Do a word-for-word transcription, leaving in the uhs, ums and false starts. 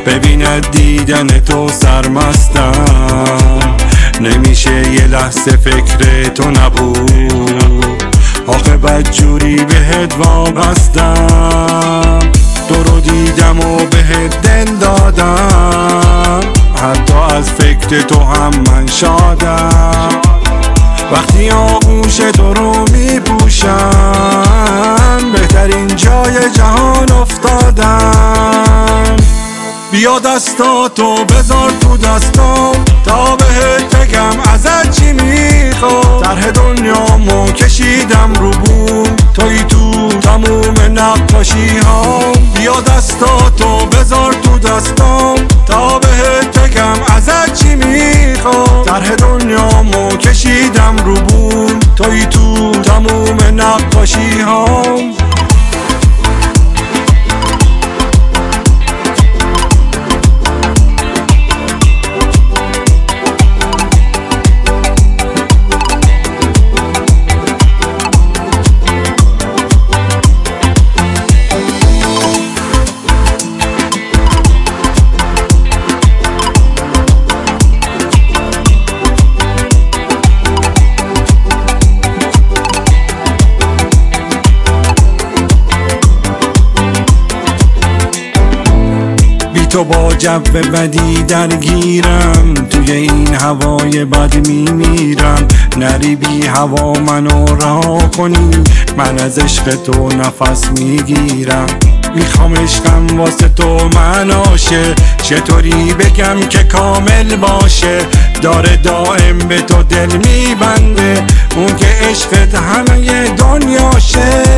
ببیند دیدن تو سرمستم، نمیشه یه لحظه فکر تو نبود، آخه بدجوری بهت وابستم. تو رو دیدم و بهت دل دادم، حتی از فکر تو هم من شادم. وقتی آغوش تو رو میپوشم، بهترین جای جهان افتادم. بیا دستاتو بذار تو دستام، تا بهت بگم ازت چی میخوام. طرح دنیامو کشیدم رو بوم، توی تو تموم نقاشی ها. بیا دستاتو بذار تو دستام، تا بهت بگم ازت چی میخوام. طرح دنیامو کشیدم رو بوم، توی تو تموم نقاشی ها. تو با جو بدی درگیرم، توی این هوای بد میمیرم. نری بی هوا منو رها کنی، من از عشق تو نفس میگیرم. میخوام عشقم واسه تو مناشه، چطوری بگم که کامل باشه. داره دائم به تو دل میبنده، اون که عشقت همه دنیاشه.